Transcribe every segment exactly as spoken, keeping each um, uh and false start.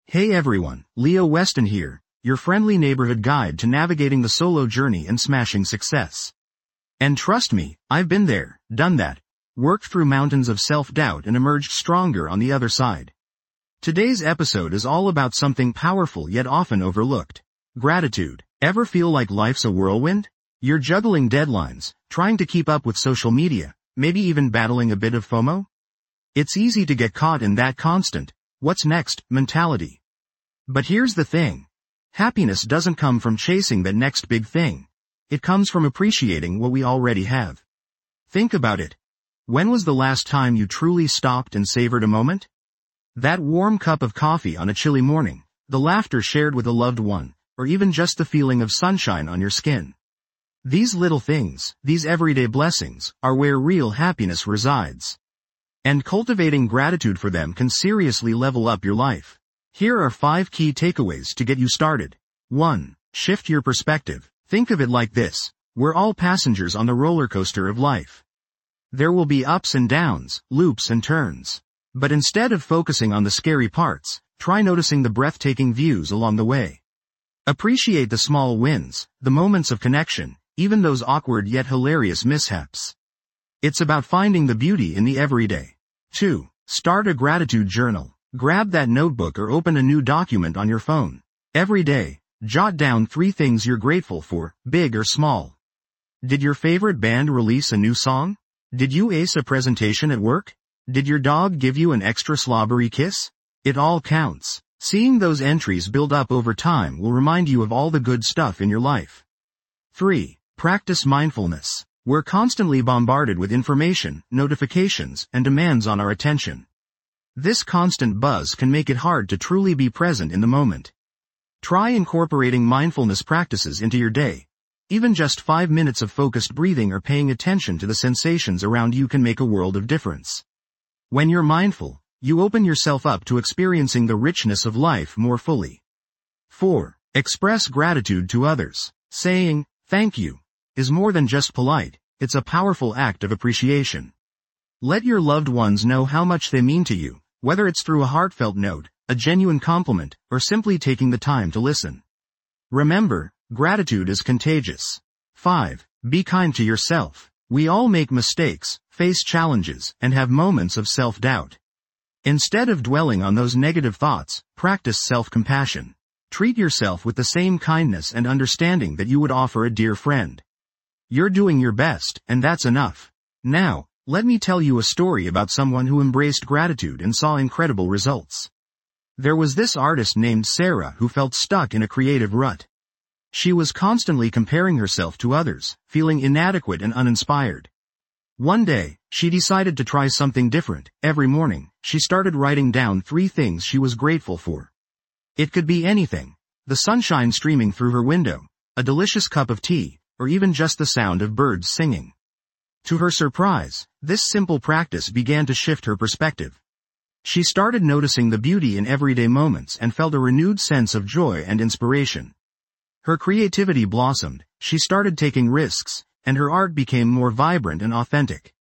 Hey everyone, Leo Weston here, your friendly neighborhood guide to navigating the solo journey and smashing success. And trust me, I've been there, done that, worked through mountains of self-doubt and emerged stronger on the other side. Today's episode is all about something powerful yet often overlooked. Gratitude. Ever feel like life's a whirlwind? You're juggling deadlines, trying to keep up with social media, maybe even battling a bit of FOMO? It's easy to get caught in that constant, what's next, mentality. But here's the thing. Happiness doesn't come from chasing that next big thing. It comes from appreciating what we already have. Think about it. When was the last time you truly stopped and savored a moment? That warm cup of coffee on a chilly morning, the laughter shared with a loved one, or even just the feeling of sunshine on your skin. These little things, these everyday blessings, are where real happiness resides. And cultivating gratitude for them can seriously level up your life. Here are five key takeaways to get you started. one. Shift your perspective. Think of it like this. We're all passengers on the roller coaster of life. There will be ups and downs, loops and turns. But instead of focusing on the scary parts, try noticing the breathtaking views along the way. Appreciate the small wins, the moments of connection, even those awkward yet hilarious mishaps. It's about finding the beauty in the everyday. two. Start a gratitude journal. Grab that notebook or open a new document on your phone. Every day, jot down three things you're grateful for, big or small. Did your favorite band release a new song? Did you ace a presentation at work? Did your dog give you an extra slobbery kiss? It all counts. Seeing those entries build up over time will remind you of all the good stuff in your life. three. Practice mindfulness. We're constantly bombarded with information, notifications, and demands on our attention. This constant buzz can make it hard to truly be present in the moment. Try incorporating mindfulness practices into your day. Even just five minutes of focused breathing or paying attention to the sensations around you can make a world of difference. When you're mindful, you open yourself up to experiencing the richness of life more fully. four. Express gratitude to others. Saying, "Thank you," is more than just polite, it's a powerful act of appreciation. Let your loved ones know how much they mean to you, whether it's through a heartfelt note, a genuine compliment, or simply taking the time to listen. Remember, gratitude is contagious. five. Be kind to yourself. We all make mistakes, face challenges, and have moments of self-doubt. Instead of dwelling on those negative thoughts, practice self-compassion. Treat yourself with the same kindness and understanding that you would offer a dear friend. You're doing your best, and that's enough. Now, let me tell you a story about someone who embraced gratitude and saw incredible results. There was this artist named Sarah who felt stuck in a creative rut. She was constantly comparing herself to others, feeling inadequate and uninspired. One day, she decided to try something different. Every morning, she started writing down three things she was grateful for. It could be anything. The sunshine streaming through her window, a delicious cup of tea, or even just the sound of birds singing. To her surprise, this simple practice began to shift her perspective. She started noticing the beauty in everyday moments and felt a renewed sense of joy and inspiration. Her creativity blossomed, she started taking risks, and her art became more vibrant and authentic.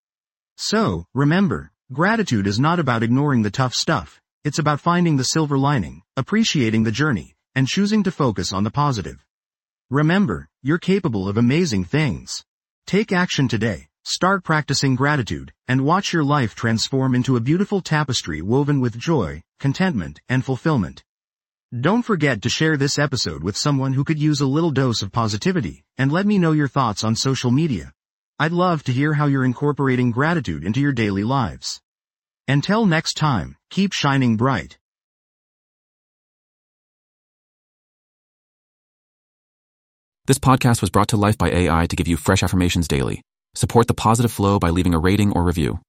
So, remember, gratitude is not about ignoring the tough stuff, it's about finding the silver lining, appreciating the journey, and choosing to focus on the positive. Remember, you're capable of amazing things. Take action today, start practicing gratitude, and watch your life transform into a beautiful tapestry woven with joy, contentment, and fulfillment. Don't forget to share this episode with someone who could use a little dose of positivity, and let me know your thoughts on social media. I'd love to hear how you're incorporating gratitude into your daily lives. Until next time, keep shining bright. This podcast was brought to life by A I to give you fresh affirmations daily. Support the positive flow by leaving a rating or review.